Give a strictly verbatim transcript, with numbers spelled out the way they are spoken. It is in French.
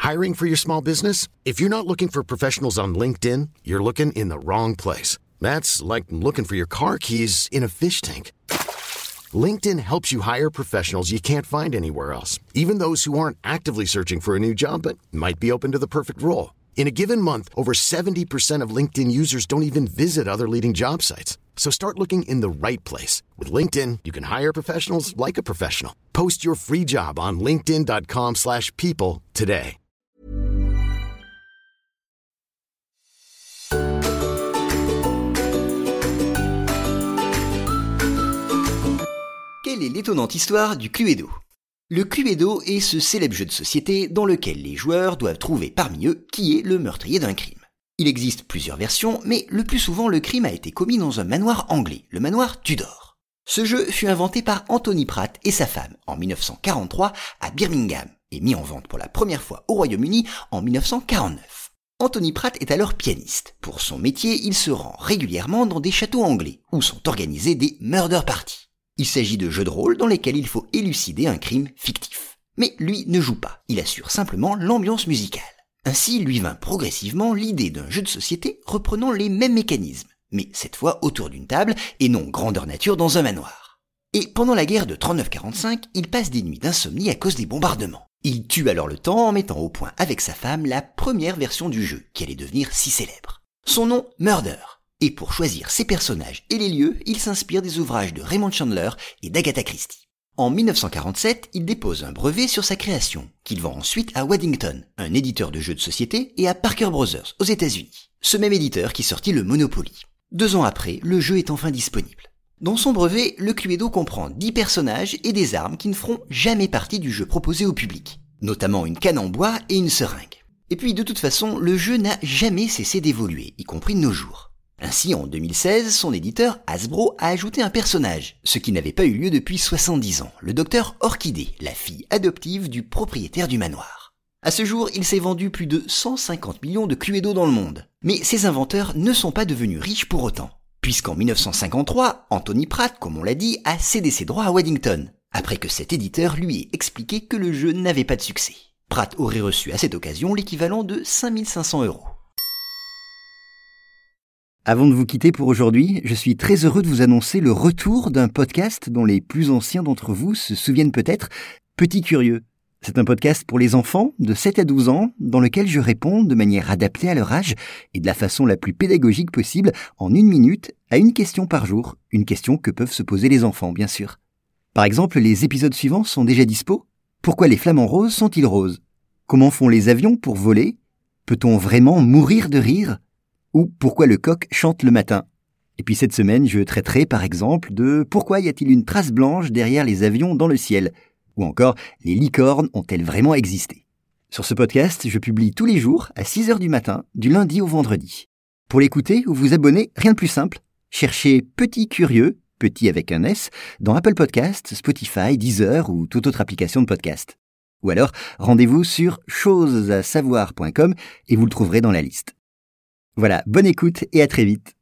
Hiring for your small business? If you're not looking for professionals on LinkedIn, you're looking in the wrong place. That's like looking for your car keys in a fish tank. LinkedIn helps you hire professionals you can't find anywhere else, even those who aren't actively searching for a new job but might be open to the perfect role. In a given month, over seventy percent of LinkedIn users don't even visit other leading job sites. So start looking in the right place. With LinkedIn, you can hire professionals like a professional. Post your free job on linkedin dot com slash people today. Quelle est l'étonnante histoire du Cluedo ? Le Cluedo est ce célèbre jeu de société dans lequel les joueurs doivent trouver parmi eux qui est le meurtrier d'un crime. Il existe plusieurs versions, mais le plus souvent le crime a été commis dans un manoir anglais, le manoir Tudor. Ce jeu fut inventé par Anthony Pratt et sa femme en dix-neuf cent quarante-trois à Birmingham et mis en vente pour la première fois au Royaume-Uni en dix-neuf cent quarante-neuf. Anthony Pratt est alors pianiste. Pour son métier, il se rend régulièrement dans des châteaux anglais où sont organisés des murder parties. Il s'agit de jeux de rôle dans lesquels il faut élucider un crime fictif. Mais lui ne joue pas, il assure simplement l'ambiance musicale. Ainsi lui vint progressivement l'idée d'un jeu de société reprenant les mêmes mécanismes, mais cette fois autour d'une table et non grandeur nature dans un manoir. Et pendant la guerre de trente-neuf quarante-cinq, il passe des nuits d'insomnie à cause des bombardements. Il tue alors le temps en mettant au point avec sa femme la première version du jeu, qui allait devenir si célèbre. Son nom, Murder. Et pour choisir ses personnages et les lieux, il s'inspire des ouvrages de Raymond Chandler et d'Agatha Christie. En dix-neuf cent quarante-sept, il dépose un brevet sur sa création, qu'il vend ensuite à Waddington, un éditeur de jeux de société, et à Parker Brothers, aux États-Unis. Ce même éditeur qui sortit le Monopoly. Deux ans après, le jeu est enfin disponible. Dans son brevet, le Cluedo comprend dix personnages et des armes qui ne feront jamais partie du jeu proposé au public, notamment une canne en bois et une seringue. Et puis de toute façon, le jeu n'a jamais cessé d'évoluer, y compris de nos jours. Ainsi, en deux mille seize, son éditeur Hasbro a ajouté un personnage, ce qui n'avait pas eu lieu depuis soixante-dix ans, le docteur Orchidée, la fille adoptive du propriétaire du manoir. À ce jour, il s'est vendu plus de cent cinquante millions de Cluedo dans le monde. Mais ses inventeurs ne sont pas devenus riches pour autant, puisqu'en dix-neuf cent cinquante-trois, Anthony Pratt, comme on l'a dit, a cédé ses droits à Waddington, après que cet éditeur lui ait expliqué que le jeu n'avait pas de succès. Pratt aurait reçu à cette occasion l'équivalent de cinq mille cinq cents euros. Avant de vous quitter pour aujourd'hui, je suis très heureux de vous annoncer le retour d'un podcast dont les plus anciens d'entre vous se souviennent peut-être, Petit Curieux. C'est un podcast pour les enfants de sept à douze ans dans lequel je réponds de manière adaptée à leur âge et de la façon la plus pédagogique possible en une minute à une question par jour, une question que peuvent se poser les enfants bien sûr. Par exemple, les épisodes suivants sont déjà dispo. Pourquoi les flamants roses sont-ils roses ? Comment font les avions pour voler ? Peut-on vraiment mourir de rire ? Ou pourquoi le coq chante le matin. Et puis cette semaine, je traiterai par exemple de pourquoi y a-t-il une trace blanche derrière les avions dans le ciel. Ou encore, les licornes ont-elles vraiment existé. Sur ce podcast, je publie tous les jours à six heures du matin, du lundi au vendredi. Pour l'écouter ou vous abonner, rien de plus simple. Cherchez Petit Curieux, petit avec un S, dans Apple Podcasts, Spotify, Deezer ou toute autre application de podcast. Ou alors, rendez-vous sur choses à savoir point com et vous le trouverez dans la liste. Voilà, bonne écoute et à très vite.